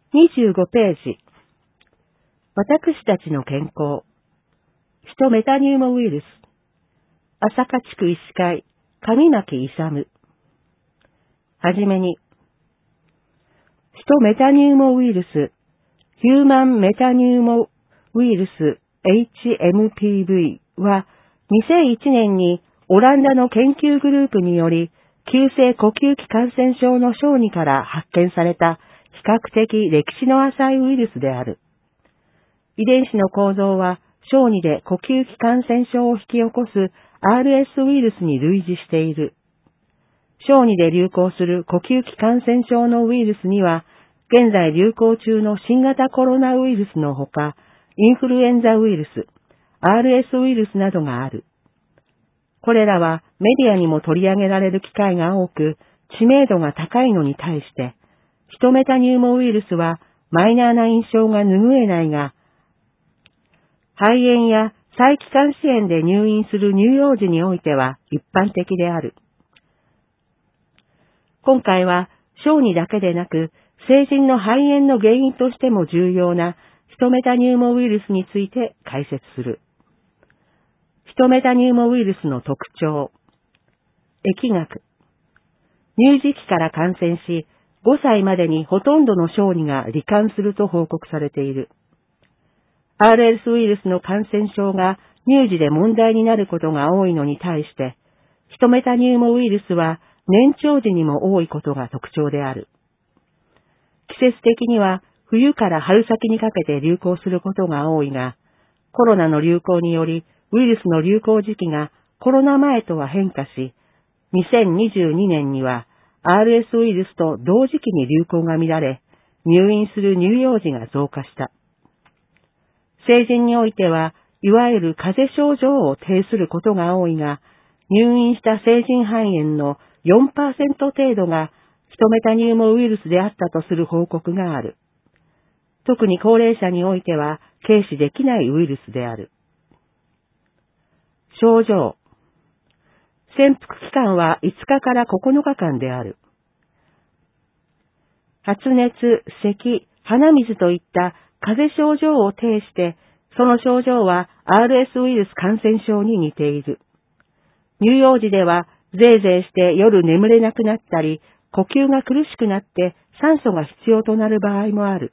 25ページ。私たちの健康。ヒトメタニューモウイルス。朝霞地区医師会、上牧勇。はじめに。ヒトメタニューモウイルス、ヒューマンメタニューモウイルス HMPV は2001年にオランダの研究グループにより急性呼吸器感染症の小児から発見された比較的歴史の浅いウイルスである。遺伝子の構造は小児で呼吸器感染症を引き起こす RS ウイルスに類似している。小児で流行する呼吸器感染症のウイルスには、現在流行中の新型コロナウイルスのほか、インフルエンザウイルス、RS ウイルスなどがある。これらはメディアにも取り上げられる機会が多く、知名度が高いのに対して、ヒトメタニューモウイルスはマイナーな印象が拭えないが、肺炎や細気管支炎で入院する乳幼児においては一般的である。今回は小児だけでなく、成人の肺炎の原因としても重要なヒトメタニューモウイルスについて解説する。ヒトメタニューモウイルスの特徴。疫学。乳児期から感染し、5歳までにほとんどの小児が罹患すると報告されている。RS ウイルスの感染症が乳児で問題になることが多いのに対して、ヒトメタニューモウイルスは年長時にも多いことが特徴である。季節的には冬から春先にかけて流行することが多いが、コロナの流行によりウイルスの流行時期がコロナ前とは変化し、2022年には RS ウイルスと同時期に流行が見られ、入院する乳幼児が増加した。成人においては、いわゆる風邪症状を呈することが多いが、入院した成人肺炎の 4% 程度がヒトメタニューモウイルスであったとする報告がある。特に高齢者においては軽視できないウイルスである。症状。潜伏期間は5日から9日間である。発熱、咳、鼻水といった風邪症状を呈して、その症状は RS ウイルス感染症に似ている。乳幼児では、ぜいぜいして夜眠れなくなったり、呼吸が苦しくなって酸素が必要となる場合もある。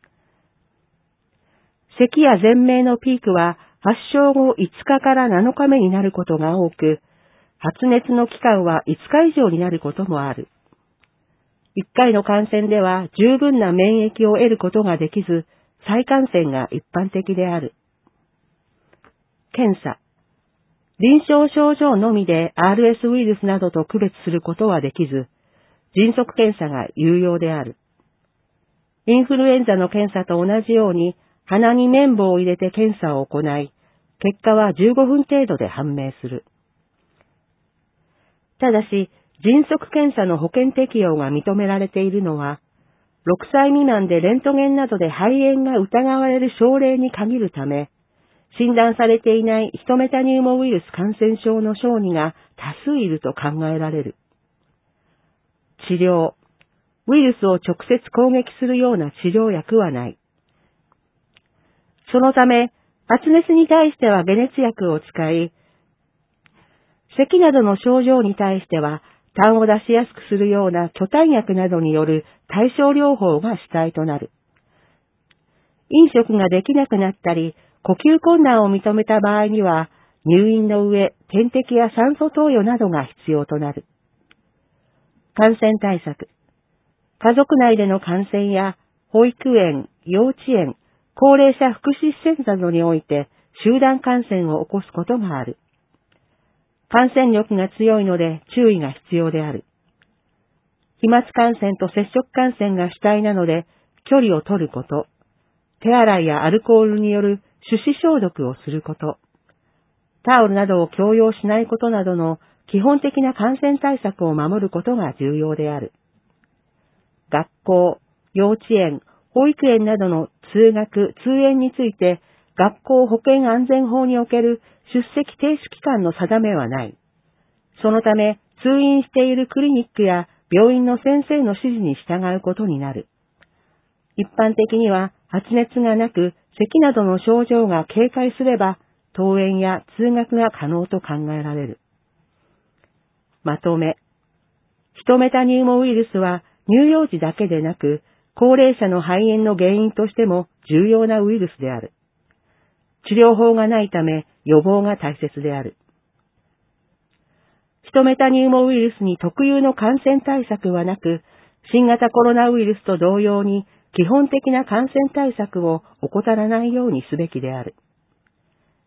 咳や全鳴のピークは発症後5日から7日目になることが多く、発熱の期間は5日以上になることもある。1回の感染では十分な免疫を得ることができず、再感染が一般的である。検査。臨床症状のみで RS ウイルスなどと区別することはできず、迅速検査が有用である。インフルエンザの検査と同じように、鼻に綿棒を入れて検査を行い、結果は15分程度で判明する。ただし、迅速検査の保険適用が認められているのは、6歳未満でレントゲンなどで肺炎が疑われる症例に限るため、診断されていないヒトメタニューモウイルス感染症の小児が多数いると考えられる。治療。ウイルスを直接攻撃するような治療薬はない。そのため、発熱に対しては解熱薬を使い、咳などの症状に対しては、痰を出しやすくするような去痰薬などによる対症療法が主体となる。飲食ができなくなったり、呼吸困難を認めた場合には、入院の上、点滴や酸素投与などが必要となる。感染対策。家族内での感染や、保育園、幼稚園、高齢者福祉施設などにおいて集団感染を起こすことがある。感染力が強いので注意が必要である。飛沫感染と接触感染が主体なので距離を取ること、手洗いやアルコールによる手指消毒をすること、タオルなどを共用しないことなどの基本的な感染対策を守ることが重要である。学校、幼稚園、保育園などの通学・通園について学校保健安全法における出席停止期間の定めはない。そのため通院しているクリニックや病院の先生の指示に従うことになる。 一般的には発熱がなく、咳などの症状が軽快すれば、登園や通学が可能と考えられる。まとめ。ヒトメタニューモウイルスは乳幼児だけでなく、高齢者の肺炎の原因としても重要なウイルスである。治療法がないため予防が大切である。ヒトメタニューモウイルスに特有の感染対策はなく、新型コロナウイルスと同様に基本的な感染対策を怠らないようにすべきである。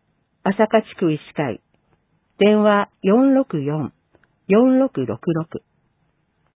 朝霞地区医師会、電話464-4666